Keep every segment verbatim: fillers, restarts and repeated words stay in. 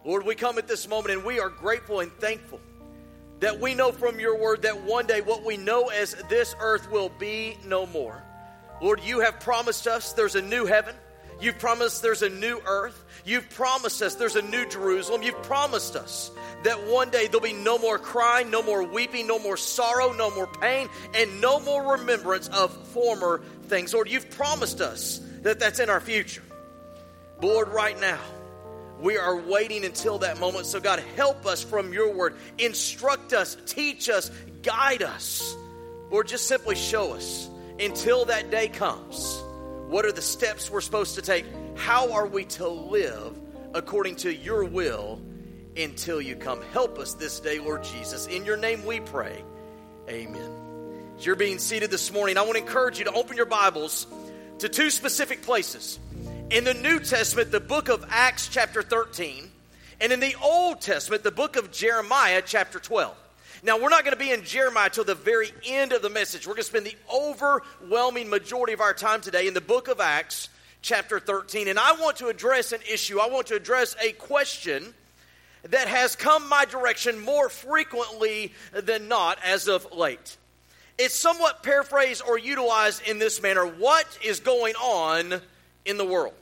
Lord, we come at this moment and we are grateful and thankful that we know from your word that one day what we know as this earth will be no more. Lord, you have promised us there's a new heaven. You've promised there's a new earth. You've promised us there's a new Jerusalem. You've promised us that one day there'll be no more crying, no more weeping, no more sorrow, no more pain, and no more remembrance of former things. Lord, you've promised us that that's in our future. But Lord, right now, we are waiting until that moment. So God, help us from your word. Instruct us, teach us, guide us. Lord, just simply show us until that day comes. What are the steps we're supposed to take? How are we to live according to your will until you come? Help us this day, Lord Jesus. In your name we pray. Amen. As you're being seated this morning, I want to encourage you to open your Bibles to two specific places. In the New Testament, the book of Acts chapter thirteen, and in the Old Testament, the book of Jeremiah chapter twelve. Now, we're not going to be in Jeremiah till the very end of the message. We're going to spend the overwhelming majority of our time today in the book of Acts chapter thirteen. And I want to address an issue. I want to address a question that has come my direction more frequently than not as of late. It's somewhat paraphrased or utilized in this manner. What is going on in the world?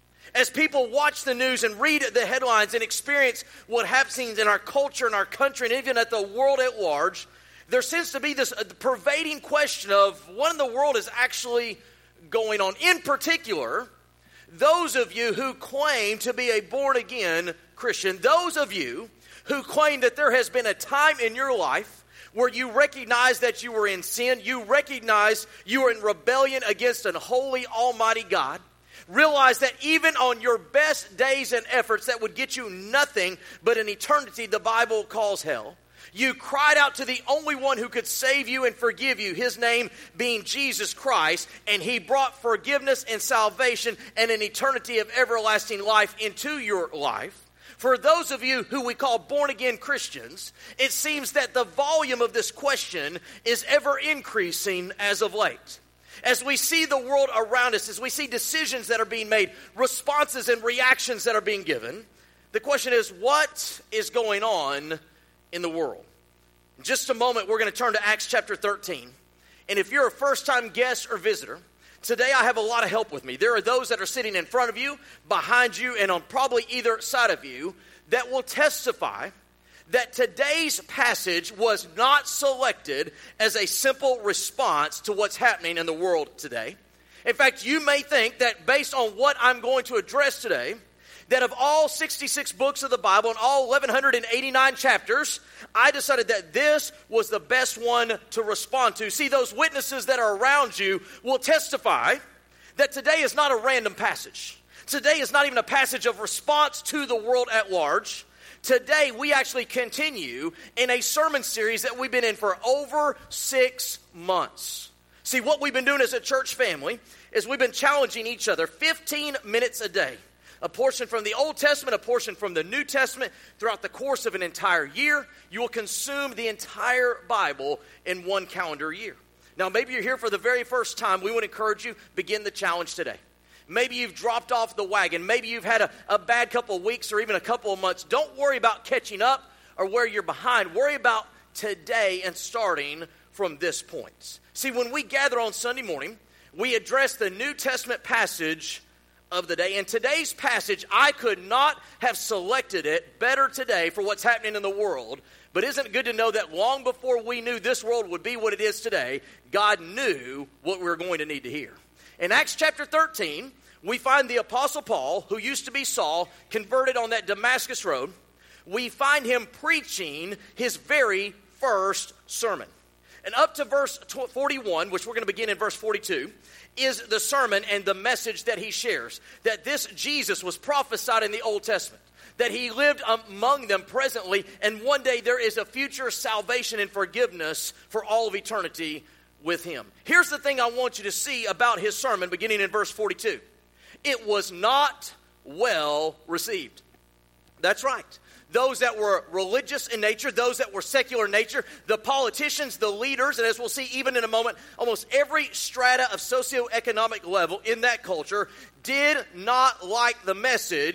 As people watch the news and read the headlines and experience what happens in our culture and our country and even at the world at large, there seems to be this pervading question of what in the world is actually going on. In particular, those of you who claim to be a born-again Christian, those of you who claim that there has been a time in your life where you recognize that you were in sin, you recognize you were in rebellion against an holy, almighty God. Realize that even on your best days and efforts that would get you nothing but an eternity the Bible calls hell, you cried out to the only one who could save you and forgive you, his name being Jesus Christ, and he brought forgiveness and salvation and an eternity of everlasting life into your life. For those of you who we call born-again Christians, it seems that the volume of this question is ever increasing as of late. As we see the world around us, as we see decisions that are being made, responses and reactions that are being given, the question is, what is going on in the world? In just a moment, we're going to turn to Acts chapter thirteen. And if you're a first-time guest or visitor, today I have a lot of help with me. There are those that are sitting in front of you, behind you, and on probably either side of you that will testify that today's passage was not selected as a simple response to what's happening in the world today. In fact, you may think that based on what I'm going to address today, that of all sixty-six books of the Bible and all eleven eighty-nine chapters, I decided that this was the best one to respond to. See, those witnesses that are around you will testify that today is not a random passage. Today is not even a passage of response to the world at large. Today, we actually continue in a sermon series that we've been in for over six months. See, what we've been doing as a church family is we've been challenging each other fifteen minutes a day. A portion from the Old Testament, a portion from the New Testament. Throughout the course of an entire year, you will consume the entire Bible in one calendar year. Now, maybe you're here for the very first time. We would encourage you, begin the challenge today. Maybe you've dropped off the wagon. Maybe you've had a, a bad couple of weeks or even a couple of months. Don't worry about catching up or where you're behind. Worry about today and starting from this point. See, when we gather on Sunday morning, we address the New Testament passage of the day. And today's passage, I could not have selected it better today for what's happening in the world. But isn't it good to know that long before we knew this world would be what it is today, God knew what we were going to need to hear. In Acts chapter thirteen, we find the Apostle Paul, who used to be Saul, converted on that Damascus road. We find him preaching his very first sermon. And up to verse forty-one, which we're going to begin in verse forty-two, is the sermon and the message that he shares. That this Jesus was prophesied in the Old Testament. That he lived among them presently, and one day there is a future salvation and forgiveness for all of eternity with him. Here's the thing I want you to see about his sermon, beginning in verse forty-two. It was not well received. That's right. Those that were religious in nature, those that were secular in nature, the politicians, the leaders, and as we'll see even in a moment, almost every strata of socioeconomic level in that culture did not like the message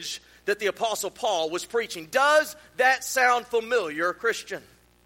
that the Apostle Paul was preaching. Does that sound familiar, Christian?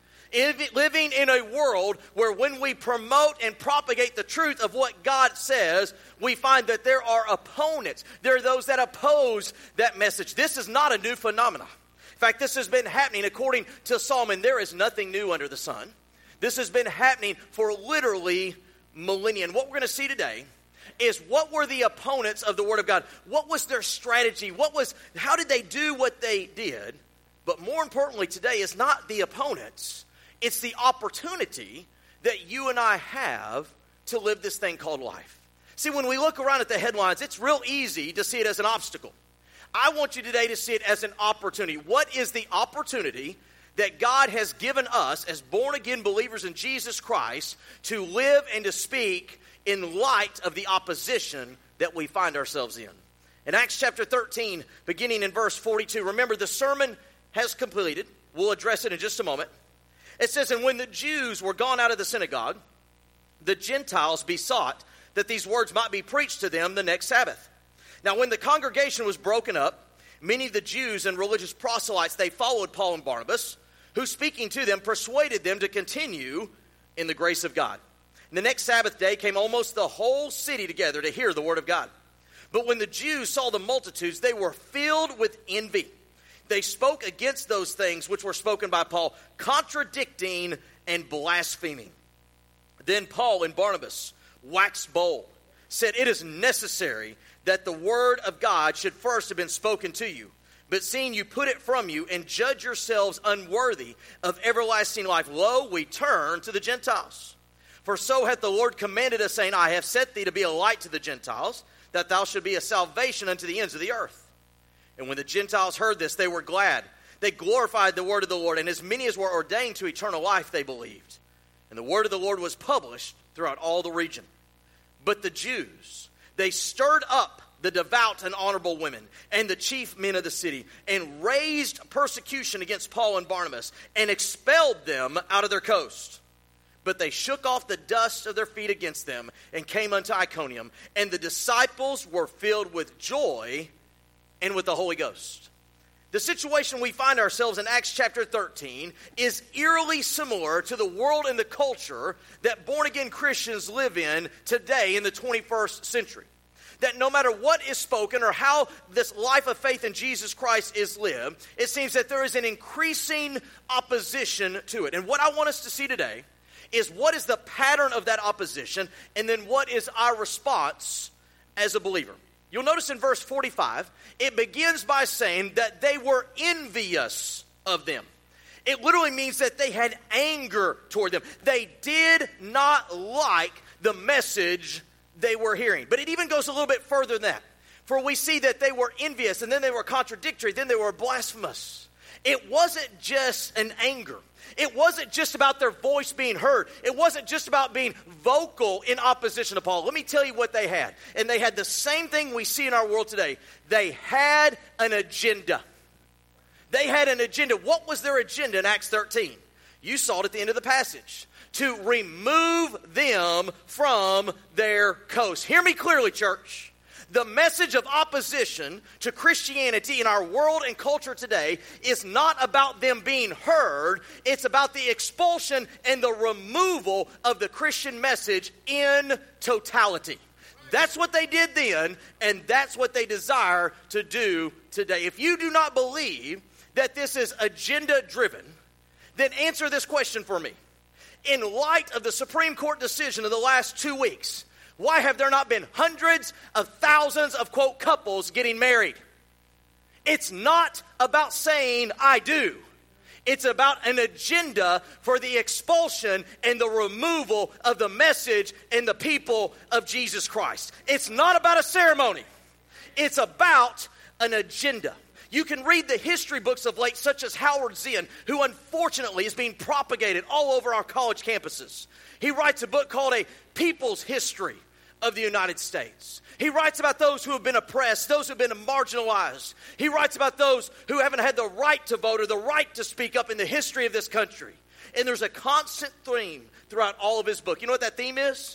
If, living in a world where when we promote and propagate the truth of what God says, we find that there are opponents. There are those that oppose that message. This is not a new phenomenon. In fact, this has been happening according to Solomon. There is nothing new under the sun. This has been happening for literally millennia. And what we're going to see today is what were the opponents of the Word of God? What was their strategy? What was, how did they do what they did? But more importantly today is not the opponents. It's the opportunity that you and I have to live this thing called life. See, when we look around at the headlines, it's real easy to see it as an obstacle. I want you today to see it as an opportunity. What is the opportunity that God has given us as born-again believers in Jesus Christ to live and to speak in light of the opposition that we find ourselves in? In Acts chapter thirteen, beginning in verse forty-two, remember the sermon has completed. We'll address it in just a moment. It says, and when the Jews were gone out of the synagogue, the Gentiles besought that these words might be preached to them the next Sabbath. Now when the congregation was broken up, many of the Jews and religious proselytes, they followed Paul and Barnabas, who speaking to them persuaded them to continue in the grace of God. And the next Sabbath day came almost the whole city together to hear the word of God. But when the Jews saw the multitudes, they were filled with envy. They spoke against those things which were spoken by Paul, contradicting and blaspheming. Then Paul and Barnabas waxed bold, said, it is necessary that the word of God should first have been spoken to you. But seeing you put it from you and judge yourselves unworthy of everlasting life, lo, we turn to the Gentiles. For so hath the Lord commanded us, saying, I have set thee to be a light to the Gentiles, that thou should be a salvation unto the ends of the earth. And when the Gentiles heard this, they were glad. They glorified the word of the Lord, and as many as were ordained to eternal life, they believed. And the word of the Lord was published throughout all the region. But the Jews, they stirred up the devout and honorable women and the chief men of the city, and raised persecution against Paul and Barnabas, and expelled them out of their coast. But they shook off the dust of their feet against them, and came unto Iconium. And the disciples were filled with joy and with the Holy Ghost. The situation we find ourselves in Acts chapter thirteen is eerily similar to the world and the culture that born-again Christians live in today in the twenty-first century. That no matter what is spoken or how this life of faith in Jesus Christ is lived, it seems that there is an increasing opposition to it. And what I want us to see today is what is the pattern of that opposition, and then what is our response as a believer. You'll notice in verse forty-five, it begins by saying that they were envious of them. It literally means that they had anger toward them. They did not like the message they were hearing. But it even goes a little bit further than that. For we see that they were envious, and then they were contradictory, then they were blasphemous. It wasn't just an anger. It wasn't just about their voice being heard. It wasn't just about being vocal in opposition to Paul. Let me tell you what they had. And they had the same thing we see in our world today. They had an agenda. They had an agenda. What was their agenda in Acts thirteen? You saw it at the end of the passage. To remove them from their coast. Hear me clearly, church. The message of opposition to Christianity in our world and culture today is not about them being heard. It's about the expulsion and the removal of the Christian message in totality. That's what they did then, and that's what they desire to do today. If you do not believe that this is agenda-driven, then answer this question for me. In light of the Supreme Court decision of the last two weeks, why have there not been hundreds of thousands of, quote, couples getting married? It's not about saying, I do. It's about an agenda for the expulsion and the removal of the message and the people of Jesus Christ. It's not about a ceremony. It's about an agenda. You can read the history books of late, such as Howard Zinn, who unfortunately is being propagated all over our college campuses. He writes a book called A People's History of the United States. He writes about those who have been oppressed, those who have been marginalized. He writes about those who haven't had the right to vote or the right to speak up in the history of this country. And there's a constant theme throughout all of his book. You know what that theme is?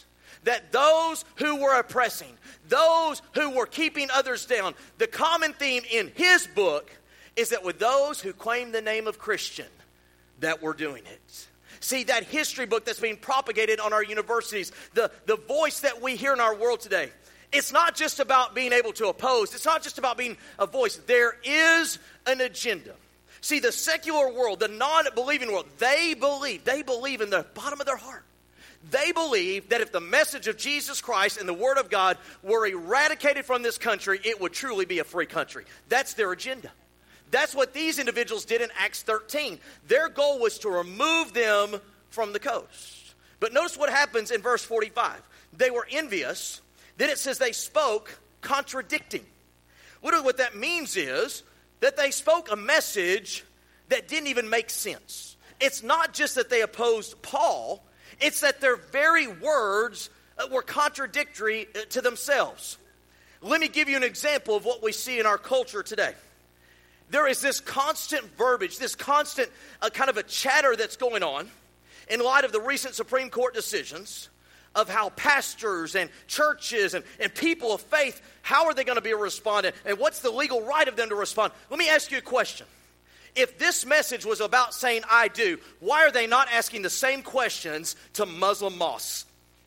that those who were oppressing, those who were keeping others down, the common theme in his book is that with those who claim the name of Christian, that we're doing it. See, that history book that's being propagated on our universities, the, the voice that we hear in our world today, it's not just about being able to oppose. It's not just about being a voice. There is an agenda. See, the secular world, the non-believing world, they believe, they believe in the bottom of their heart. They believe that if the message of Jesus Christ and the Word of God were eradicated from this country, it would truly be a free country. That's their agenda. That's what these individuals did in Acts thirteen. Their goal was to remove them from the coast. But notice what happens in verse forty-five. They were envious. Then it says they spoke contradicting. What, what that means is that they spoke a message that didn't even make sense. It's not just that they opposed Paul. It's that their very words were contradictory to themselves. Let me give you an example of what we see in our culture today. There is this constant verbiage, this constant uh, kind of a chatter that's going on in light of the recent Supreme Court decisions of how pastors and churches and, and people of faith, how are they going to be responding, and what's the legal right of them to respond? Let me ask you a question. If this message was about saying I do, why are they not asking the same questions to Muslim mosques?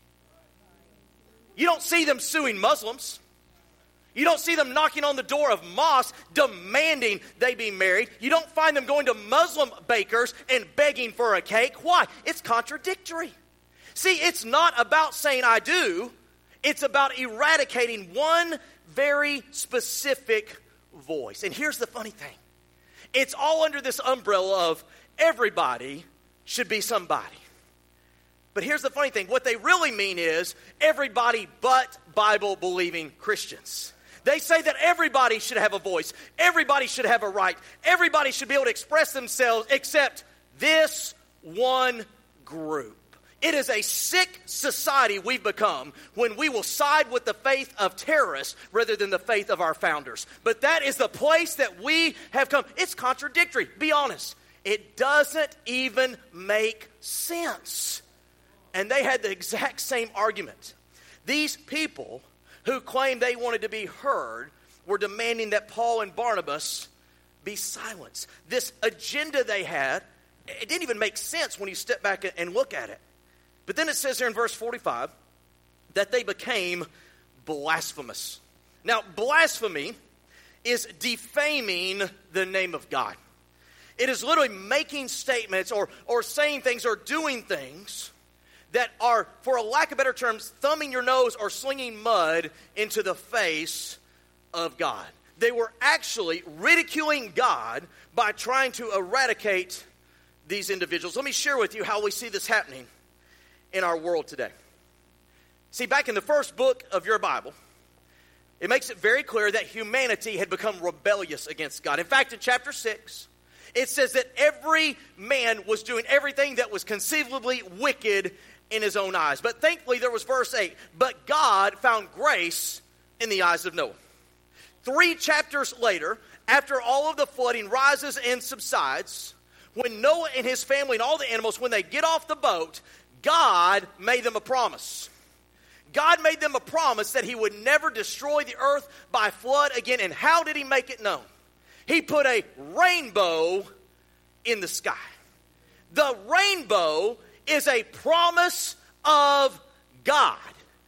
You don't see them suing Muslims. You don't see them knocking on the door of mosques demanding they be married. You don't find them going to Muslim bakers and begging for a cake. Why? It's contradictory. See, it's not about saying I do. It's about eradicating one very specific voice. And here's the funny thing. It's all under this umbrella of everybody should be somebody. But here's the funny thing. What they really mean is everybody but Bible-believing Christians. They say that everybody should have a voice. Everybody should have a right. Everybody should be able to express themselves except this one group. It is a sick society we've become when we will side with the faith of terrorists rather than the faith of our founders. But that is the place that we have come. It's contradictory. Be honest. It doesn't even make sense. And they had the exact same argument. These people who claimed they wanted to be heard were demanding that Paul and Barnabas be silenced. This agenda they had, it didn't even make sense when you step back and look at it. But then it says here in verse forty-five that they became blasphemous. Now, blasphemy is defaming the name of God. It is literally making statements or, or saying things or doing things that are, for a lack of better terms, thumbing your nose or slinging mud into the face of God. They were actually ridiculing God by trying to eradicate these individuals. Let me share with you how we see this happening in our world today. See, back in the first book of your Bible, it makes it very clear that humanity had become rebellious against God. In fact, in chapter six, it says that every man was doing everything that was conceivably wicked in his own eyes. But thankfully, there was verse eight, but God found grace in the eyes of Noah. Three chapters later, after all of the flooding rises and subsides, when Noah and his family and all the animals, when they get off the boat, God made them a promise. God made them a promise that he would never destroy the earth by flood again. And how did he make it known? He put a rainbow in the sky. The rainbow is a promise of God,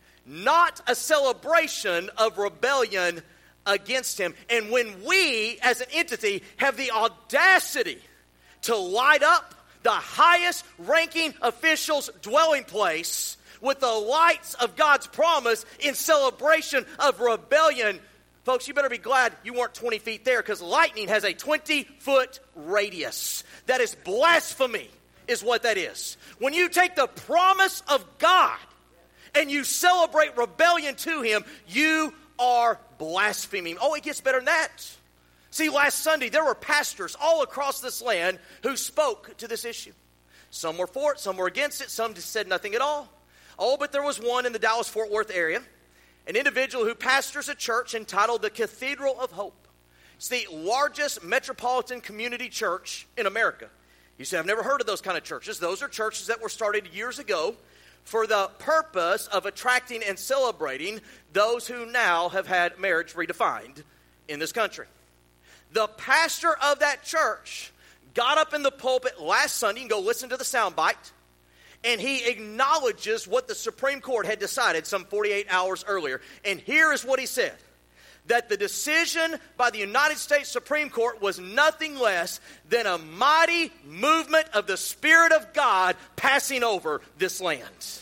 not a celebration of rebellion against him. And when we, as an entity, have the audacity to light up the highest ranking official's dwelling place with the lights of God's promise in celebration of rebellion, folks, you better be glad you weren't twenty feet there, because lightning has a twenty-foot radius. That is blasphemy, is what that is. When you take the promise of God and you celebrate rebellion to him, you are blaspheming. Oh, it gets better than that. See, last Sunday, there were pastors all across this land who spoke to this issue. Some were for it, some were against it, some just said nothing at all. Oh, but there was one in the Dallas-Fort Worth area, an individual who pastors a church entitled the Cathedral of Hope. It's the largest metropolitan community church in America. You say, I've never heard of those kind of churches. Those are churches that were started years ago for the purpose of attracting and celebrating those who now have had marriage redefined in this country. The pastor of that church got up in the pulpit last Sunday, and go listen to the soundbite, and he acknowledges what the Supreme Court had decided some forty-eight hours earlier. And here is what he said: that the decision by the United States Supreme Court was nothing less than a mighty movement of the Spirit of God passing over this land.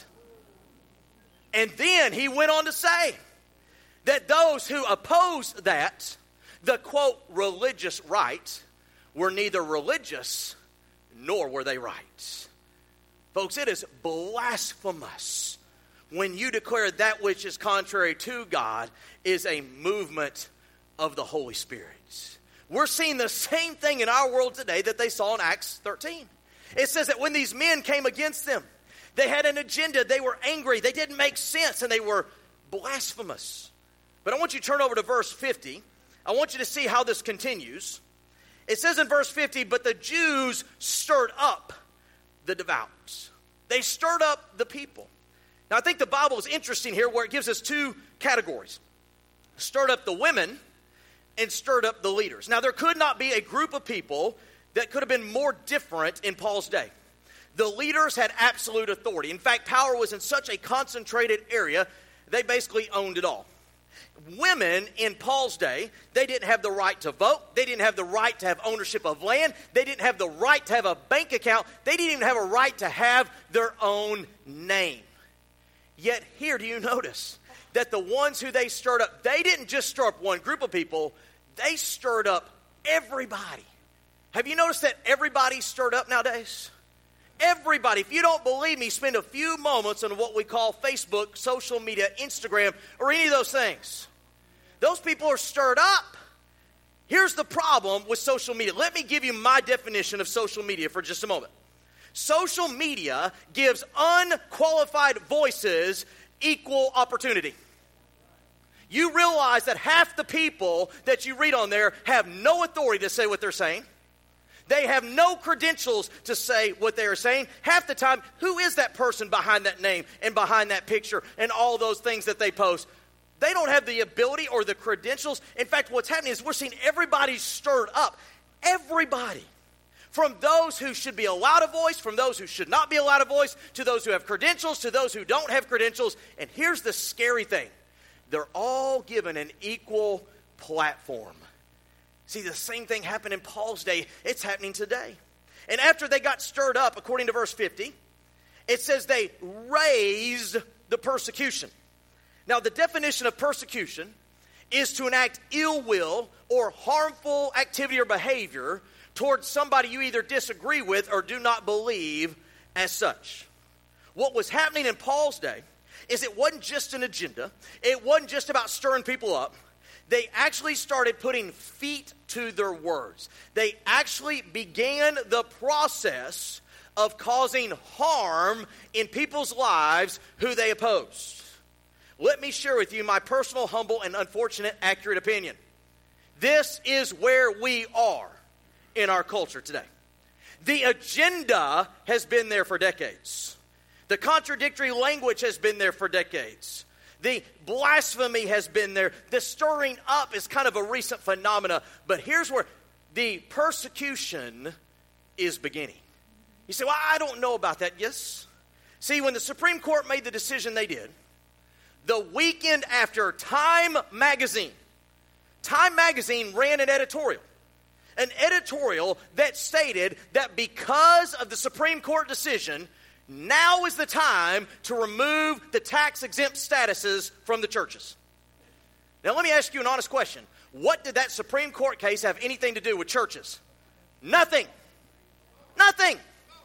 And then he went on to say that those who opposed that, the quote, religious right, were neither religious nor were they right. Folks, it is blasphemous when you declare that which is contrary to God is a movement of the Holy Spirit. We're seeing the same thing in our world today that they saw in Acts thirteen. It says that when these men came against them, they had an agenda, they were angry, they didn't make sense, and they were blasphemous. But I want you to turn over to verse fifty. I want you to see how this continues. It says in verse fifty, but the Jews stirred up the devout. They stirred up the people. Now, I think the Bible is interesting here where it gives us two categories. Stirred up the women and stirred up the leaders. Now, there could not be a group of people that could have been more different in Paul's day. The leaders had absolute authority. In fact, power was in such a concentrated area, they basically owned it all. Women in Paul's day, they didn't have the right to vote. They didn't have the right to have ownership of land. They didn't have the right to have a bank account. They didn't even have a right to have their own name. Yet here, do you notice that the ones who they stirred up, they didn't just stir up one group of people, they stirred up everybody. Have you noticed that everybody's stirred up nowadays? Everybody. If you don't believe me, spend a few moments on what we call Facebook, social media, Instagram, or any of those things. Those people are stirred up. Here's the problem with social media. Let me give you my definition of social media for just a moment. Social media gives unqualified voices equal opportunity. You realize that half the people that you read on there have no authority to say what they're saying. They have no credentials to say what they are saying. Half the time, who is that person behind that name and behind that picture and all those things that they post? They don't have the ability or the credentials. In fact, what's happening is we're seeing everybody stirred up. Everybody. From those who should be allowed a voice, from those who should not be allowed a voice, to those who have credentials, to those who don't have credentials. And here's the scary thing. They're all given an equal platform. See, the same thing happened in Paul's day. It's happening today. And after they got stirred up, according to verse fifty, it says they raised the persecution. Now, the definition of persecution is to enact ill will or harmful activity or behavior towards somebody you either disagree with or do not believe as such. What was happening in Paul's day is it wasn't just an agenda. It wasn't just about stirring people up. They actually started putting feet to their words. They actually began the process of causing harm in people's lives who they opposed. Let me share with you my personal, humble, and unfortunate, accurate opinion. This is where we are in our culture today. The agenda has been there for decades. The contradictory language has been there for decades. The blasphemy has been there. The stirring up is kind of a recent phenomena. But here's where the persecution is beginning. You say, well, I don't know about that. Yes. See, when the Supreme Court made the decision they did, the weekend after, Time Magazine, Time Magazine ran an editorial. An editorial that stated that because of the Supreme Court decision, now is the time to remove the tax-exempt statuses from the churches. Now, let me ask you an honest question. What did that Supreme Court case have anything to do with churches? Nothing. Nothing.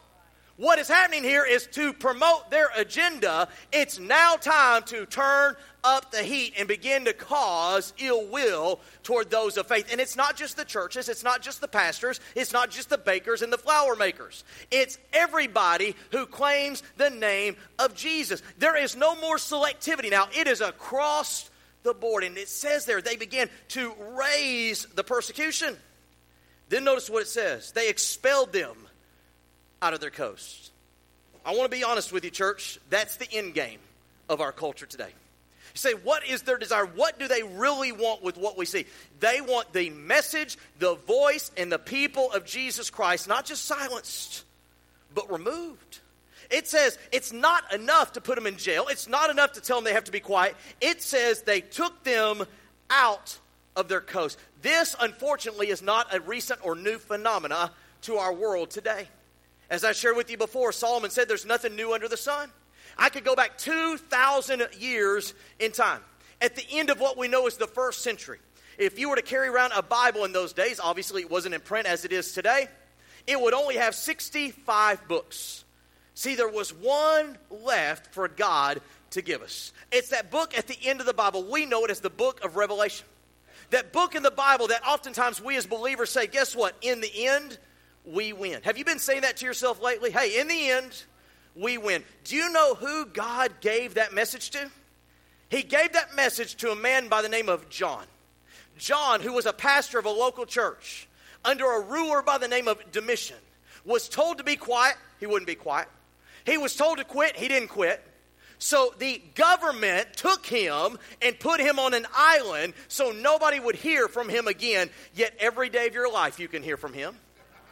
What is happening here is to promote their agenda. It's now time to turn up the heat and begin to cause ill will toward those of faith. And it's not just the churches, it's not just the pastors, it's not just the bakers and the flour makers. It's everybody who claims the name of Jesus. There is no more selectivity now. It is across the board. And it says there, they began to raise the persecution. Then notice what it says. They expelled them out of their coast. I want to be honest with you, church. That's the end game of our culture today. You say, what is their desire? What do they really want with what we see? They want the message, the voice, and the people of Jesus Christ, not just silenced, but removed. It says it's not enough to put them in jail. It's not enough to tell them they have to be quiet. It says they took them out of their coast. This, unfortunately, is not a recent or new phenomena to our world today. As I shared with you before, Solomon said there's nothing new under the sun. I could go back two thousand years in time. At the end of what we know is the first century. If you were to carry around a Bible in those days, obviously it wasn't in print as it is today, it would only have sixty-five books. See, there was one left for God to give us. It's that book at the end of the Bible. We know it as the book of Revelation. That book in the Bible that oftentimes we as believers say, guess what? In the end, we win. Have you been saying that to yourself lately? Hey, in the end, we win. Do you know who God gave that message to? He gave that message to a man by the name of John. John, who was a pastor of a local church, under a ruler by the name of Domitian, was told to be quiet. He wouldn't be quiet. He was told to quit. He didn't quit. So the government took him and put him on an island so nobody would hear from him again. Yet every day of your life you can hear from him.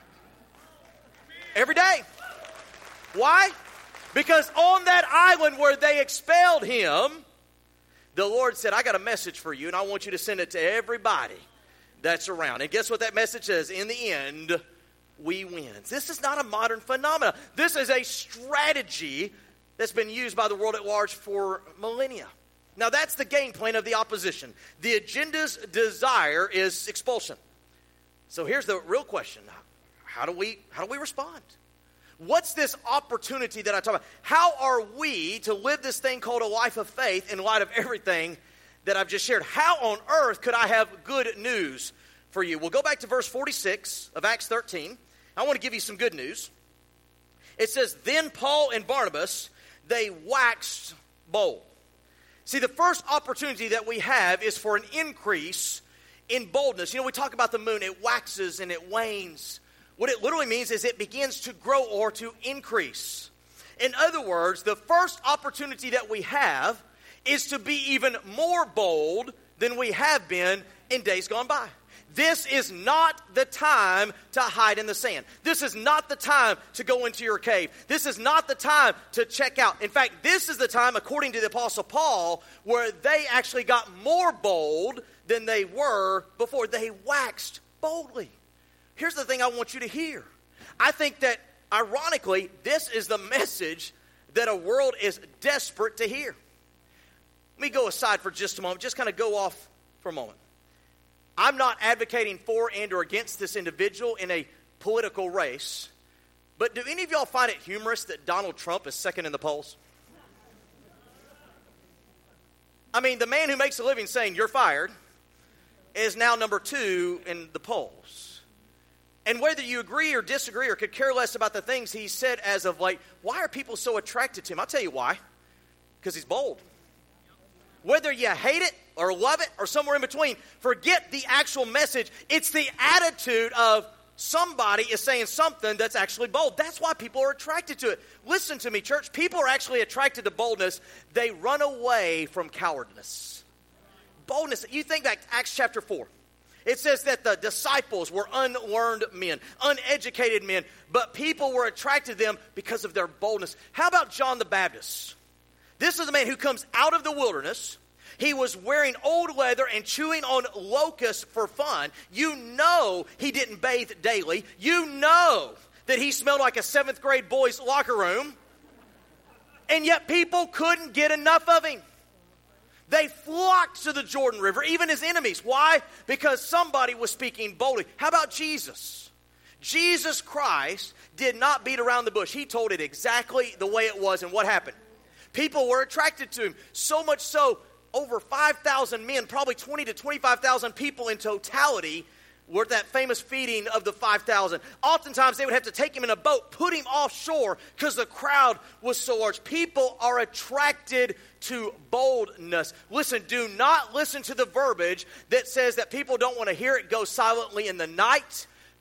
Every day. Why? Because on that island where they expelled him, the Lord said, I got a message for you, and I want you to send it to everybody that's around. And guess what that message says? In the end, we win. This is not a modern phenomenon. This is a strategy that's been used by the world at large for millennia. Now, that's the game plan of the opposition. The agenda's desire is expulsion. So here's the real question. How do we, how do we respond? What's this opportunity that I talk about? How are we to live this thing called a life of faith in light of everything that I've just shared? How on earth could I have good news for you? We'll go back to verse forty-six of Acts thirteen. I want to give you some good news. It says, then Paul and Barnabas, they waxed bold. See, the first opportunity that we have is for an increase in boldness. You know, we talk about the moon. It waxes and it wanes. What it literally means is it begins to grow or to increase. In other words, the first opportunity that we have is to be even more bold than we have been in days gone by. This is not the time to hide in the sand. This is not the time to go into your cave. This is not the time to check out. In fact, this is the time, according to the Apostle Paul, where they actually got more bold than they were before. They waxed boldly. Here's the thing I want you to hear. I think that, ironically, this is the message that a world is desperate to hear. Let me go aside for just a moment, just kind of go off for a moment. I'm not advocating for and or against this individual in a political race, but do any of y'all find it humorous that Donald Trump is second in the polls? I mean, the man who makes a living saying you're fired is now number two in the polls. And whether you agree or disagree or could care less about the things he said as of late, why are people so attracted to him? I'll tell you why. Because he's bold. Whether you hate it or love it or somewhere in between, forget the actual message. It's the attitude of somebody is saying something that's actually bold. That's why people are attracted to it. Listen to me, church. People are actually attracted to boldness. They run away from cowardness. Boldness. You think back to Acts chapter four. It says that the disciples were unlearned men, uneducated men, but people were attracted to them because of their boldness. How about John the Baptist? This is a man who comes out of the wilderness. He was wearing old leather and chewing on locusts for fun. You know he didn't bathe daily. You know that he smelled like a seventh grade boy's locker room. And yet people couldn't get enough of him. They flocked to the Jordan River, even his enemies. Why? Because somebody was speaking boldly. How about Jesus? Jesus Christ did not beat around the bush. He told it exactly the way it was. And what happened? People were attracted to him. So much so, over five thousand men, probably twenty to twenty-five thousand people in totality, were at that famous feeding of the five thousand. Oftentimes, they would have to take him in a boat, put him offshore, because the crowd was so large. People are attracted to boldness. Listen, do not listen to the verbiage that says that people don't want to hear it go silently in the night.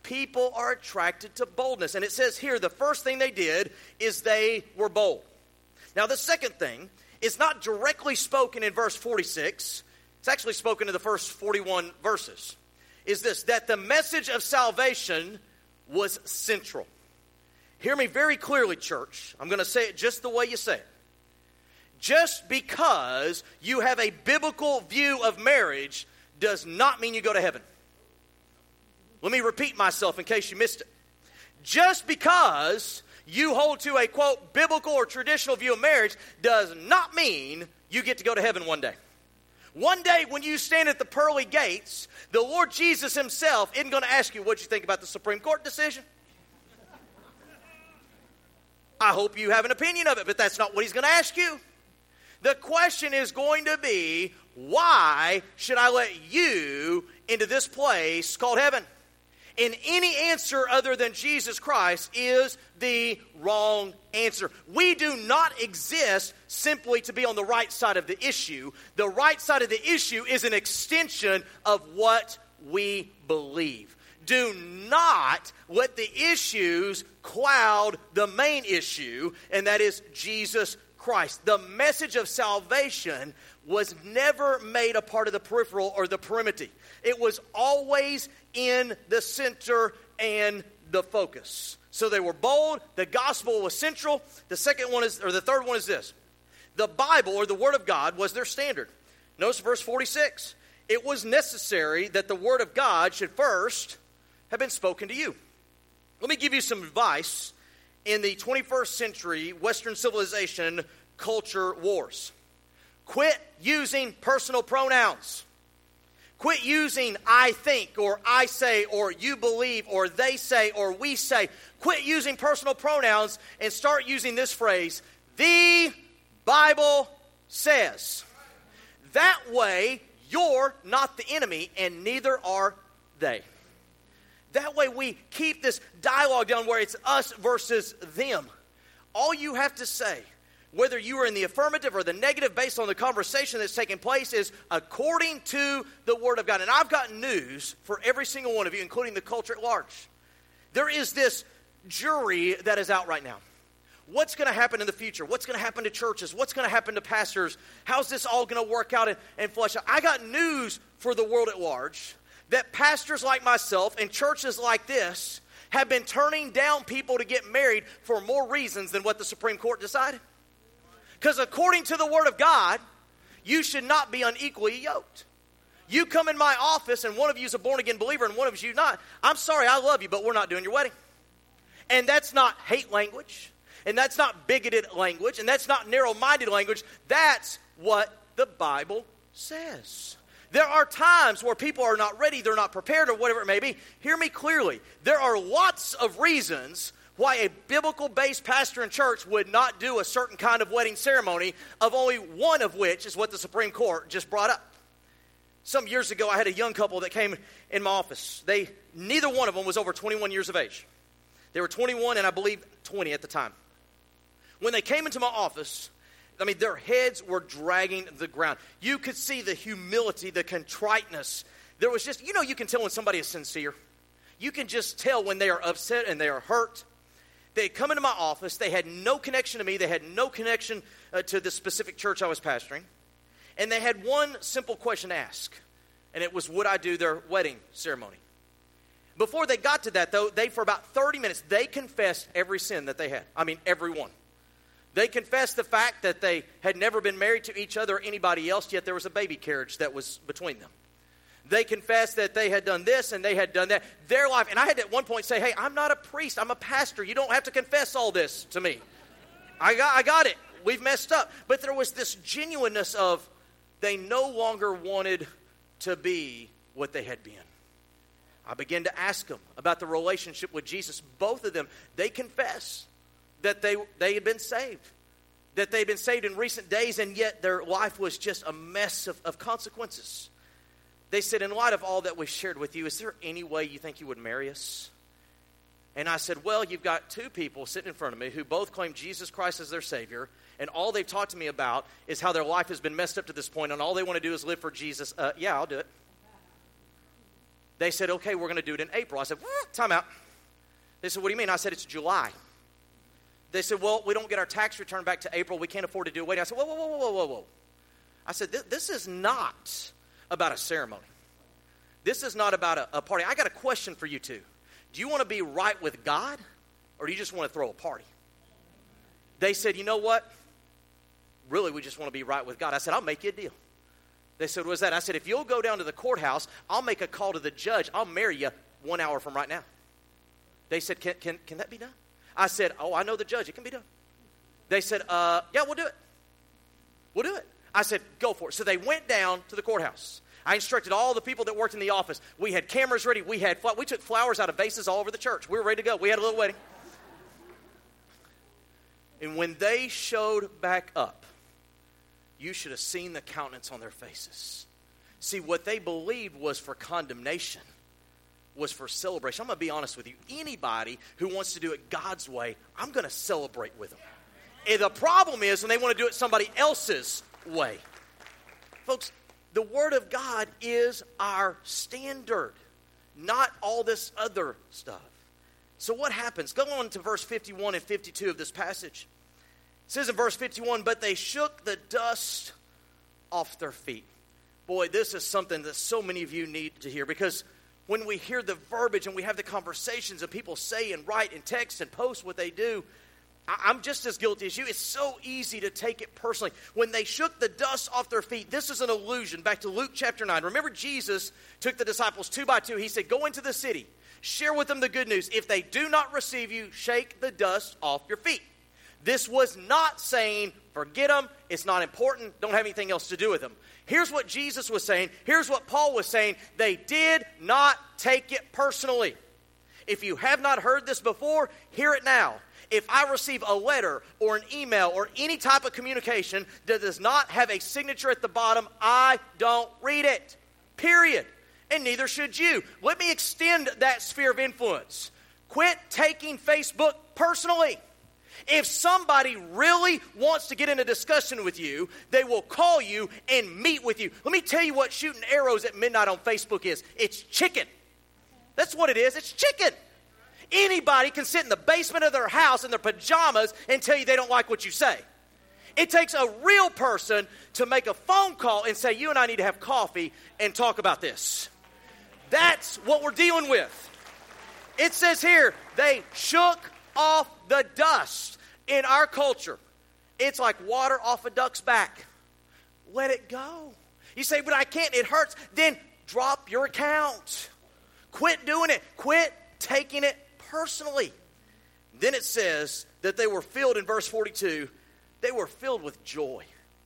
people are attracted to boldness. And it says here, the first thing they did is they were bold. Now, the second thing is not directly spoken in verse forty-six. It's actually spoken in the first forty-one verses. Is this, that the message of salvation was central. Hear me very clearly, church. I'm going to say it just the way you say it. Just because you have a biblical view of marriage does not mean you go to heaven. Let me repeat myself in case you missed it. Just because you hold to a, quote, biblical or traditional view of marriage does not mean you get to go to heaven one day. One day when you stand at the pearly gates, the Lord Jesus himself isn't going to ask you what you think about the Supreme Court decision. I hope you have an opinion of it, but that's not what he's going to ask you. The question is going to be, why should I let you into this place called heaven? And any answer other than Jesus Christ is the wrong answer. We do not exist simply to be on the right side of the issue. The right side of the issue is an extension of what we believe. Do not let the issues cloud the main issue, and that is Jesus Christ. The message of salvation was never made a part of the peripheral or the perimeter. It was always in the center and the focus. So they were bold. The gospel was central. The second one is, or the third one is this. The Bible, or the Word of God, was their standard. Notice verse forty-six. It was necessary that the Word of God should first have been spoken to you. Let me give you some advice in the twenty-first century Western civilization culture wars. Quit using personal pronouns. Quit using I think or I say or you believe or they say or we say. Quit using personal pronouns and start using this phrase, the Bible says. That way, you're not the enemy and neither are they. That way we keep this dialogue down where it's us versus them. All you have to say, whether you are in the affirmative or the negative based on the conversation that's taking place, is according to the Word of God. And I've got news for every single one of you, including the culture at large. There is this jury that is out right now. What's going to happen in the future? What's going to happen to churches? What's going to happen to pastors? How's this all going to work out and, and flesh out? I got news for the world at large, that pastors like myself and churches like this have been turning down people to get married for more reasons than what the Supreme Court decided. Because according to the Word of God, you should not be unequally yoked. You come in my office and one of you is a born-again believer and one of you not. I'm sorry, I love you, but we're not doing your wedding. And that's not hate language. And that's not bigoted language. And that's not narrow-minded language. That's what the Bible says. There are times where people are not ready, they're not prepared, or whatever it may be. Hear me clearly. There are lots of reasons why a biblical-based pastor and church would not do a certain kind of wedding ceremony, of only one of which is what the Supreme Court just brought up. Some years ago, I had a young couple that came in my office. They, neither one of them was over twenty-one years of age. They were twenty-one and I believe twenty at the time. When they came into my office, I mean, their heads were dragging the ground. You could see the humility, the contriteness. There was just, you know, you can tell when somebody is sincere. You can just tell when they are upset and they are hurt. They had come into my office. They had no connection to me. They had no connection uh, to the specific church I was pastoring. And they had one simple question to ask. And it was, would I do their wedding ceremony? Before they got to that, though, they, for about thirty minutes, they confessed every sin that they had. I mean, every one. They confessed the fact that they had never been married to each other or anybody else, yet there was a baby carriage that was between them. They confessed that they had done this and they had done that. Their life, and I had at one point say, hey, I'm not a priest, I'm a pastor. You don't have to confess all this to me. I got, I got it. We've messed up. But there was this genuineness of they no longer wanted to be what they had been. I began to ask them about the relationship with Jesus. Both of them, they confessed that they, they had been saved. That they had been saved in recent days, and yet their life was just a mess of, of consequences. They said, in light of all that we've shared with you, is there any way you think you would marry us? And I said, well, you've got two people sitting in front of me who both claim Jesus Christ as their Savior, and all they've talked to me about is how their life has been messed up to this point, and all they want to do is live for Jesus. Uh, yeah, I'll do it. They said, okay, we're going to do it in April. I said, time out. They said, what do you mean? I said, it's July. They said, well, we don't get our tax return back to April. We can't afford to do a wedding. I said, whoa, whoa, whoa, whoa, whoa, whoa. I said, this is not about a ceremony. This is not about a, a party. I got a question for you two. Do you want to be right with God, or do you just want to throw a party? They said, you know what? Really, we just want to be right with God. I said, I'll make you a deal. They said, what's that? I said, if you'll go down to the courthouse, I'll make a call to the judge. I'll marry you one hour from right now. They said, can, can, can that be done? I said, oh, I know the judge. It can be done. They said, uh, yeah, we'll do it. We'll do it. I said, go for it. So they went down to the courthouse. I instructed all the people that worked in the office. We had cameras ready. We had we took flowers out of vases all over the church. We were ready to go. We had a little wedding. And when they showed back up, you should have seen the countenance on their faces. See, what they believed was for condemnation, was for celebration. I'm going to be honest with you. Anybody who wants to do it God's way, I'm going to celebrate with them. And the problem is when they want to do it somebody else's way. Folks, the Word of God is our standard, not all this other stuff. So what happens? Go on to verse fifty-one and fifty-two of this passage. It says in verse fifty-one, but they shook the dust off their feet. Boy, this is something that so many of you need to hear, because when we hear the verbiage and we have the conversations and people say and write and text and post what they do, I'm just as guilty as you. It's so easy to take it personally. When they shook the dust off their feet, this is an allusion back to Luke chapter nine. Remember, Jesus took the disciples two by two. He said, go into the city, share with them the good news. If they do not receive you, shake the dust off your feet. This was not saying, forget them, it's not important, don't have anything else to do with them. Here's what Jesus was saying. Here's what Paul was saying. They did not take it personally. If you have not heard this before, hear it now. If I receive a letter or an email or any type of communication that does not have a signature at the bottom, I don't read it. Period. And neither should you. Let me extend that sphere of influence. Quit taking Facebook personally. If somebody really wants to get in a discussion with you, they will call you and meet with you. Let me tell you what shooting arrows at midnight on Facebook is. It's chicken. That's what it is. It's chicken. Anybody can sit in the basement of their house in their pajamas and tell you they don't like what you say. It takes a real person to make a phone call and say, you and I need to have coffee and talk about this. That's what we're dealing with. It says here, they shook off the dust. In our culture, it's like water off a duck's back. Let it go. You say, but I can't, it hurts. Then drop your account. Quit doing it. Quit taking it personally. Then it says that they were filled, in verse forty-two, they were filled with joy.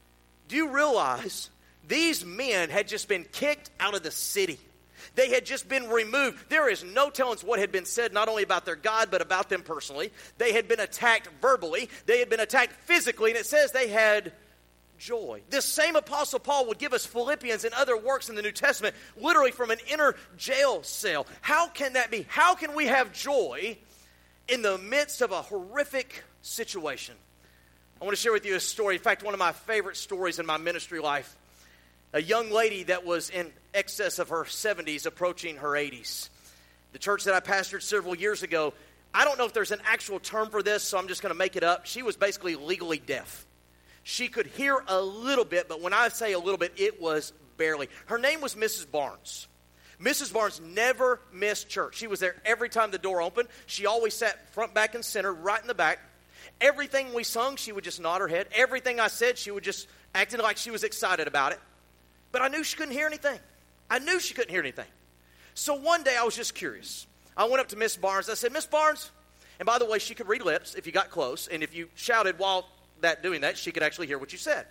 Do you realize these men had just been kicked out of the city? They had just been removed. There is no telling what had been said, not only about their God, but about them personally. They had been attacked verbally. They had been attacked physically, and it says they had joy. This same Apostle Paul would give us Philippians and other works in the New Testament, literally from an inner jail cell. How can that be? How can we have joy in the midst of a horrific situation? I want to share with you a story. In fact, one of my favorite stories in my ministry life. A young lady that was in excess of her seventies, approaching her eighties. The church that I pastored several years ago, I don't know if there's an actual term for this, so I'm just going to make it up. She was basically legally deaf. She could hear a little bit, but when I say a little bit, it was barely. Her name was Missus Barnes. Missus Barnes never missed church. She was there every time the door opened. She always sat front, back, and center, right in the back. Everything we sung, she would just nod her head. Everything I said, she would just act like she was excited about it. But I knew she couldn't hear anything. I knew she couldn't hear anything. So one day I was just curious. I went up to Miss Barnes. I said, Miss Barnes, and by the way, she could read lips if you got close. And if you shouted while that doing that, she could actually hear what you said.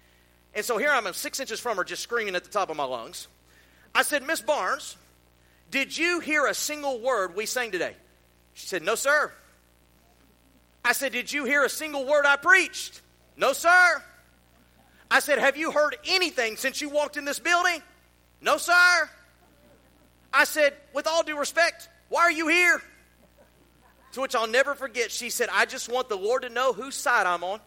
And so here I'm, I'm six inches from her, just screaming at the top of my lungs. I said, Miss Barnes, did you hear a single word we sang today? She said, no, sir. I said, did you hear a single word I preached? No, sir. I said, have you heard anything since you walked in this building? No, sir. I said, with all due respect, why are you here? To which I'll never forget, she said, I just want the Lord to know whose side I'm on.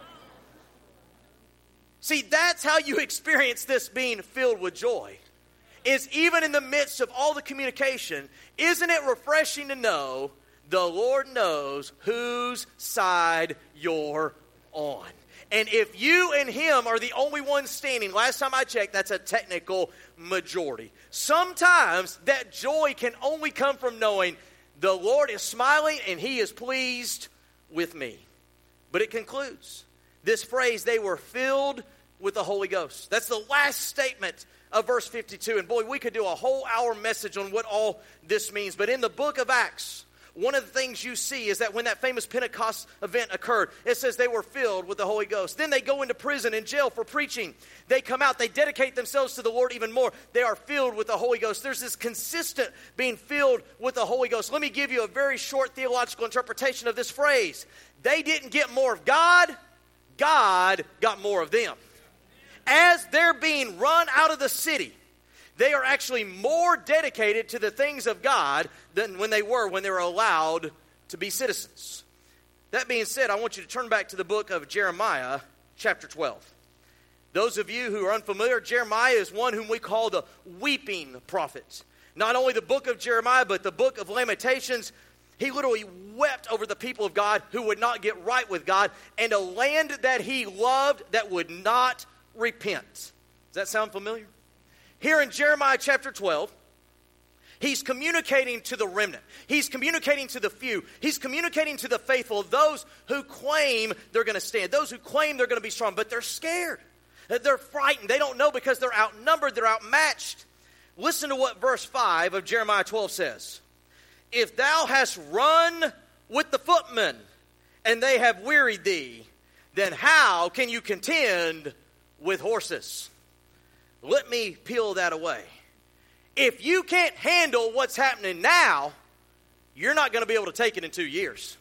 See, that's how you experience this being filled with joy. is even in the midst of all the communication, isn't it refreshing to know the Lord knows whose side you're on? And if you and him are the only ones standing, last time I checked, that's a technical majority. Sometimes that joy can only come from knowing the Lord is smiling and he is pleased with me. But it concludes. This phrase, they were filled with the Holy Ghost. That's the last statement of verse fifty-two. And boy, we could do a whole hour message on what all this means. But in the book of Acts, one of the things you see is that when that famous Pentecost event occurred, it says they were filled with the Holy Ghost. Then they go into prison and jail for preaching. They come out, they dedicate themselves to the Lord even more. They are filled with the Holy Ghost. There's this consistent being filled with the Holy Ghost. Let me give you a very short theological interpretation of this phrase. They didn't get more of God, God got more of them. As they're being run out of the city, they are actually more dedicated to the things of God than when they were when they were allowed to be citizens. That being said, I want you to turn back to the book of Jeremiah, chapter twelve. Those of you who are unfamiliar, Jeremiah is one whom we call the weeping prophet. Not only the book of Jeremiah, but the book of Lamentations. He literally wept over the people of God who would not get right with God, and a land that he loved that would not repent. Does that sound familiar? Here in Jeremiah chapter twelve, he's communicating to the remnant. He's communicating to the few. He's communicating to the faithful, those who claim they're going to stand, those who claim they're going to be strong, but they're scared. They're frightened. They don't know because they're outnumbered. They're outmatched. Listen to what verse five of Jeremiah twelve says. If thou hast run with the footmen, and they have wearied thee, then how can you contend with horses? Let me peel that away. If you can't handle what's happening now, you're not going to be able to take it in two years.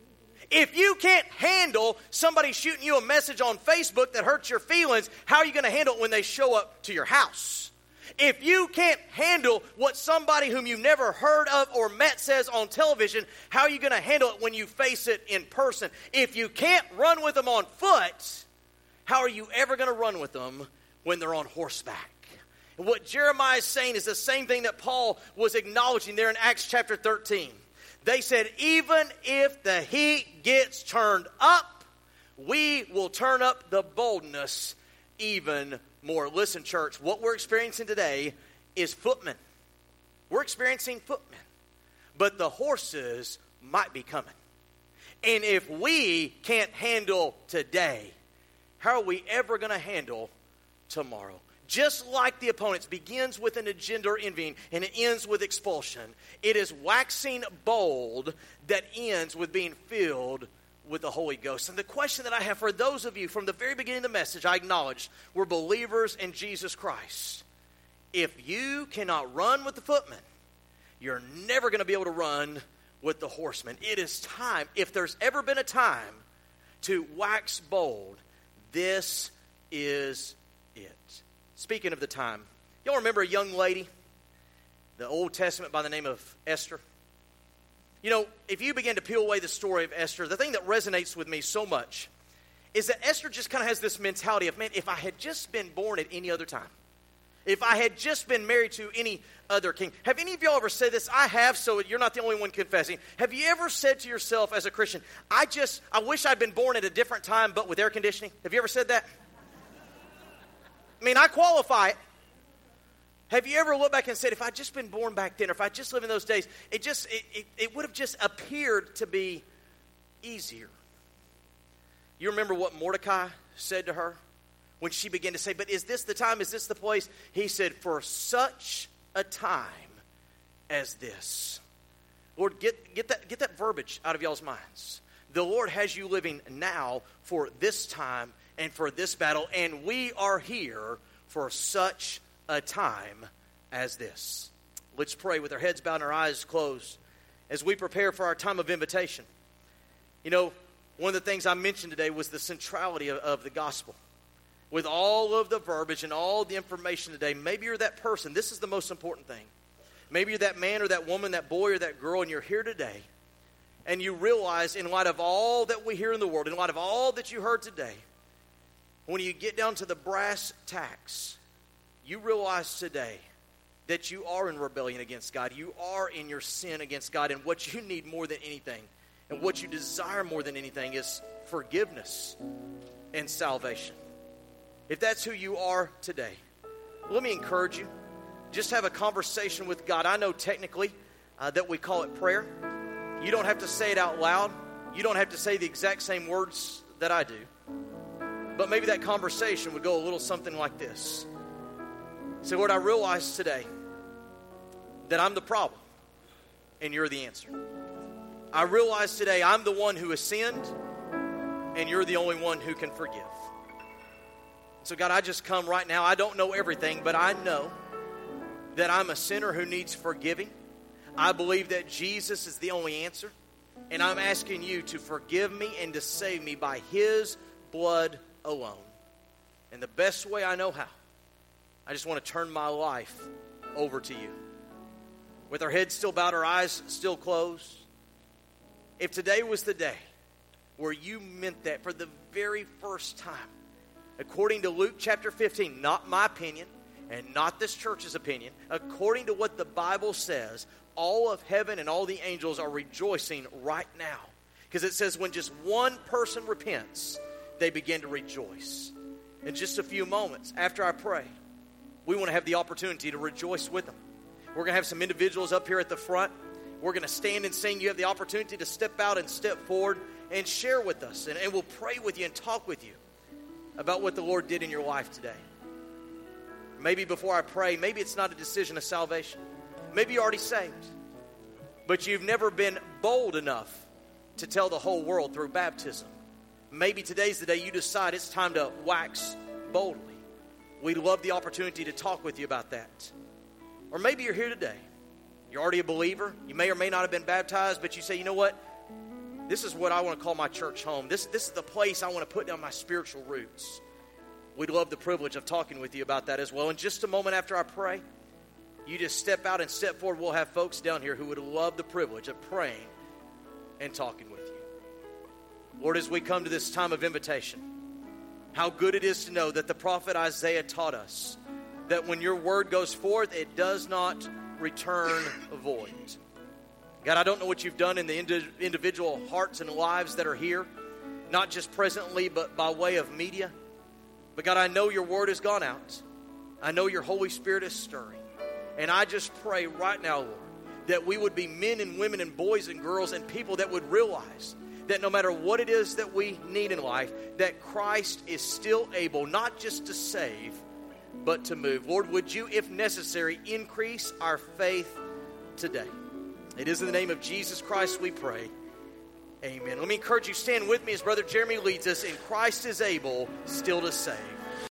If you can't handle somebody shooting you a message on Facebook that hurts your feelings, how are you going to handle it when they show up to your house? If you can't handle what somebody whom you've never heard of or met says on television, how are you going to handle it when you face it in person? If you can't run with them on foot, how are you ever going to run with them when they're on horseback? And what Jeremiah is saying is the same thing that Paul was acknowledging there in Acts chapter thirteen. They said, even if the heat gets turned up, we will turn up the boldness even more. Listen, church, what we're experiencing today is footmen. We're experiencing footmen. But the horses might be coming. And if we can't handle today, how are we ever going to handle tomorrow? Just like the opponents begins with an agenda or envying and it ends with expulsion, it is waxing bold that ends with being filled with the Holy Ghost. And the question that I have for those of you from the very beginning of the message, I acknowledge we're believers in Jesus Christ. If you cannot run with the footmen, you're never going to be able to run with the horsemen. It is time, if there's ever been a time to wax bold, this is it. Speaking of the time, y'all remember a young lady, the Old Testament by the name of Esther? You know, if you begin to peel away the story of Esther, the thing that resonates with me so much is that Esther just kind of has this mentality of, man, if I had just been born at any other time, if I had just been married to any other king. Have any of y'all ever said this? I have, so you're not the only one confessing. Have you ever said to yourself as a Christian, I just, I wish I'd been born at a different time, but with air conditioning? Have you ever said that? I mean, I qualify it. Have you ever looked back and said, if I'd just been born back then, or if I'd just lived in those days, it just it, it, it would have just appeared to be easier. You remember what Mordecai said to her when she began to say, but is this the time, is this the place? He said, for such a time as this. Lord, get, get that, get that verbiage out of y'all's minds. The Lord has you living now for this time and for this battle, and we are here for such a time as this. Let's pray with our heads bowed and our eyes closed as we prepare for our time of invitation. You know, one of the things I mentioned today was the centrality of, of the gospel. With all of the verbiage and all the information today, maybe you're that person. This is the most important thing. Maybe you're that man or that woman, that boy or that girl, and you're here today, and you realize in light of all that we hear in the world, in light of all that you heard today, when you get down to the brass tacks, you realize today that you are in rebellion against God. You are in your sin against God. And what you need more than anything, and what you desire more than anything, is forgiveness and salvation. If that's who you are today, let me encourage you. Just have a conversation with God. I know technically uh, that we call it prayer. You don't have to say it out loud. You don't have to say the exact same words that I do. But maybe that conversation would go a little something like this. Say, Lord, I realize today that I'm the problem and you're the answer. I realize today I'm the one who has sinned and you're the only one who can forgive. So God, I just come right now. I don't know everything, but I know that I'm a sinner who needs forgiving. I believe that Jesus is the only answer. And I'm asking you to forgive me and to save me by his blood alone. And the best way I know how, I just want to turn my life over to you. With our heads still bowed, our eyes still closed. If today was the day where you meant that for the very first time, according to Luke chapter fifteen, not my opinion and not this church's opinion, according to what the Bible says, all of heaven and all the angels are rejoicing right now. Because it says when just one person repents, they begin to rejoice. In just a few moments after I pray, we want to have the opportunity to rejoice with them. We're going to have some individuals up here at the front. We're going to stand and sing. You have the opportunity to step out and step forward and share with us. And, and we'll pray with you and talk with you about what the Lord did in your life today. Maybe before I pray, maybe it's not a decision of salvation. Maybe you're already saved. But you've never been bold enough to tell the whole world through baptism. Maybe today's the day you decide it's time to wax boldly. We'd love the opportunity to talk with you about that. Or maybe you're here today. You're already a believer. You may or may not have been baptized, but you say, you know what? This is what I want to call my church home. This, this is the place I want to put down my spiritual roots. We'd love the privilege of talking with you about that as well. In just a moment after I pray, you just step out and step forward. We'll have folks down here who would love the privilege of praying and talking with you. Lord, as we come to this time of invitation, how good it is to know that the prophet Isaiah taught us that when your word goes forth, it does not return void. God, I don't know what you've done in the indi- individual hearts and lives that are here, not just presently, but by way of media. But God, I know your word has gone out. I know your Holy Spirit is stirring. And I just pray right now, Lord, that we would be men and women and boys and girls and people that would realize that no matter what it is that we need in life, that Christ is still able not just to save, but to move. Lord, would you, if necessary, increase our faith today? It is in the name of Jesus Christ we pray. Amen. Let me encourage you, stand with me as Brother Jeremy leads us in Christ is able still to save.